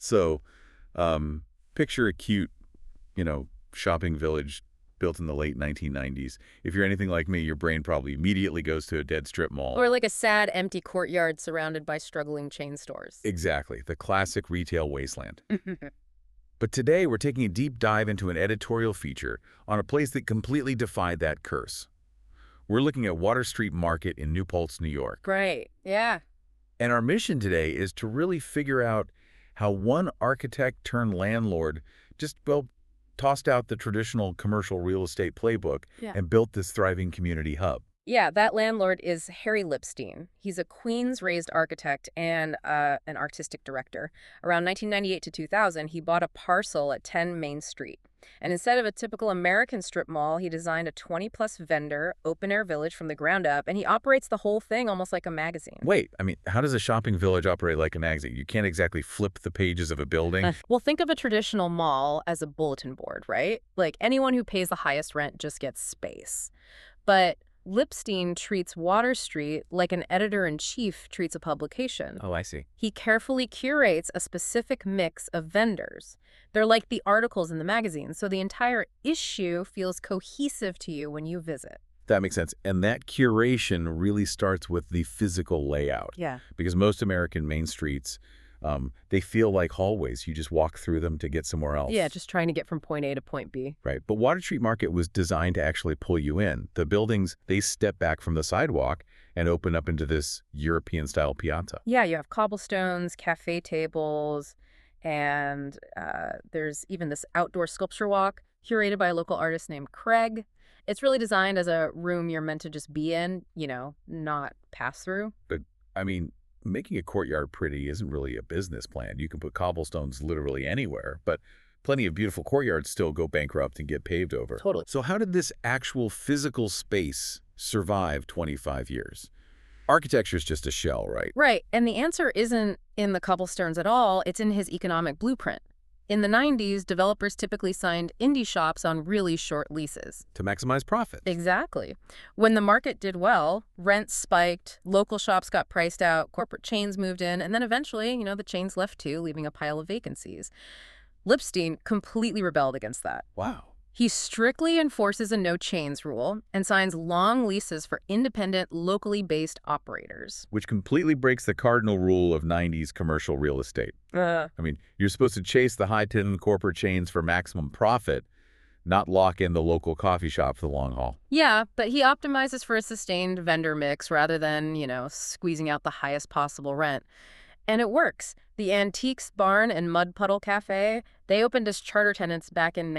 So, picture a cute, shopping village built in the late 1990s. If you're anything like me, your brain probably immediately goes to a dead strip mall. Or like a sad, empty courtyard surrounded by struggling chain stores. Exactly, the classic retail wasteland. But today, we're taking a deep dive into an editorial feature on a place that completely defied that curse. We're looking at Water Street Market in New Paltz, New York. Great. Yeah. And our mission today is to really figure out how one architect turned landlord just, well, tossed out the traditional commercial real estate playbook Yeah. and built this thriving community hub. Yeah, that landlord is Harry Lipstein. He's a Queens-raised architect and an artistic director. Around 1998 to 2000, he bought a parcel at 10 Main Street. And instead of a typical American strip mall, he designed a 20-plus vendor, open-air village from the ground up, and he operates the whole thing almost like a magazine. Wait, how does a shopping village operate like a magazine? You can't exactly flip the pages of a building. Well, think of a traditional mall as a bulletin board, right? Like anyone who pays the highest rent just gets space. But Lipstein treats Water Street like an editor-in-chief treats a publication. Oh, I see. He carefully curates a specific mix of vendors. They're like the articles in the magazine, so the entire issue feels cohesive to you when you visit. That makes sense. And that curation really starts with the physical layout. Yeah. Because most American main streets, they feel like hallways. You just walk through them to get somewhere else. Yeah, just trying to get from point A to point B. Right. But Water Street Market was designed to actually pull you in. The buildings, they step back from the sidewalk and open up into this European-style piazza. Yeah, you have cobblestones, cafe tables, and there's even this outdoor sculpture walk curated by a local artist named Craig. It's really designed as a room you're meant to just be in, not pass through. But, making a courtyard pretty isn't really a business plan. You can put cobblestones literally anywhere, but plenty of beautiful courtyards still go bankrupt and get paved over. Totally. So how did this actual physical space survive 25 years? Architecture's just a shell, right? Right, and the answer isn't in the cobblestones at all, it's in his economic blueprint. In the 90s, developers typically signed indie shops on really short leases. To maximize profit. Exactly. When the market did well, rents spiked, local shops got priced out, corporate chains moved in, and then eventually, the chains left too, leaving a pile of vacancies. Lipstein completely rebelled against that. Wow. He strictly enforces a no-chains rule and signs long leases for independent, locally based operators. Which completely breaks the cardinal rule of 90s commercial real estate. You're supposed to chase the high-ten corporate chains for maximum profit, not lock in the local coffee shop for the long haul. Yeah, but he optimizes for a sustained vendor mix rather than, squeezing out the highest possible rent. And it works. The Antiques Barn and Mud Puddle Cafe, they opened as charter tenants back in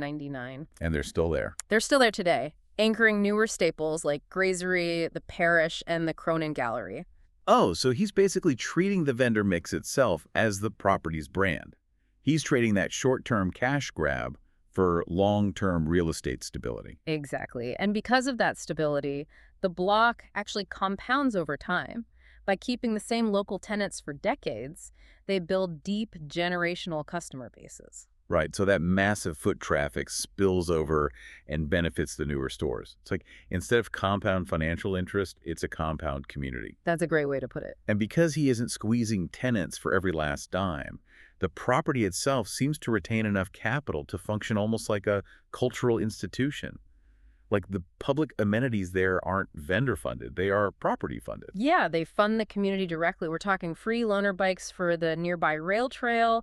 1999. And they're still there. They're still there today, anchoring newer staples like Grazery, the Parish, and the Cronin Gallery. Oh, so he's basically treating the vendor mix itself as the property's brand. He's trading that short-term cash grab for long-term real estate stability. Exactly. And because of that stability, the block actually compounds over time. By keeping the same local tenants for decades, they build deep generational customer bases. Right, so that massive foot traffic spills over and benefits the newer stores. It's like, instead of compound financial interest, it's a compound community. That's a great way to put it. And because he isn't squeezing tenants for every last dime, the property itself seems to retain enough capital to function almost like a cultural institution. Like the public amenities there aren't vendor funded, they are property funded. Yeah, they fund the community directly. We're talking free loaner bikes for the nearby rail trail,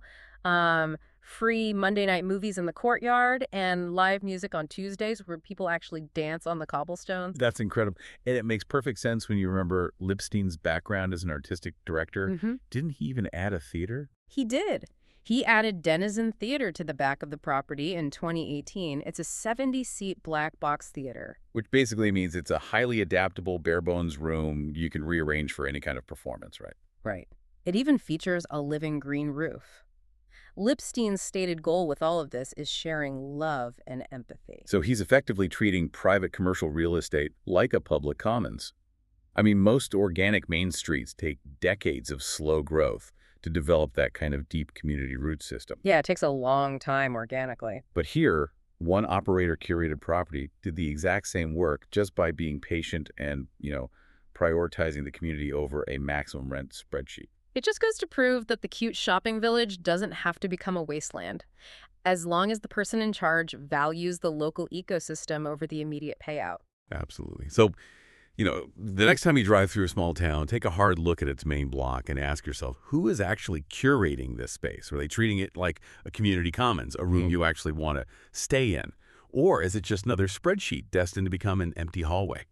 free Monday night movies in the courtyard, and live music on Tuesdays where people actually dance on the cobblestones. That's incredible. And it makes perfect sense when you remember Lipstein's background as an artistic director. Didn't he even add a theater? He did. He added Denizen Theater to the back of the property in 2018. It's a 70-seat black box theater. Which basically means it's a highly adaptable, bare-bones room you can rearrange for any kind of performance, right? Right. It even features a living green roof. Lipstein's stated goal with all of this is sharing love and empathy. So he's effectively treating private commercial real estate like a public commons. Most organic main streets take decades of slow growth to develop that kind of deep community root system. Yeah, it takes a long time organically. But here, one operator-curated property did the exact same work just by being patient and, prioritizing the community over a maximum rent spreadsheet. It just goes to prove that the cute shopping village doesn't have to become a wasteland, as long as the person in charge values the local ecosystem over the immediate payout. Absolutely. So, the next time you drive through a small town, take a hard look at its main block and ask yourself, who is actually curating this space? Are they treating it like a community commons, a room you actually want to stay in? Or is it just another spreadsheet destined to become an empty hallway?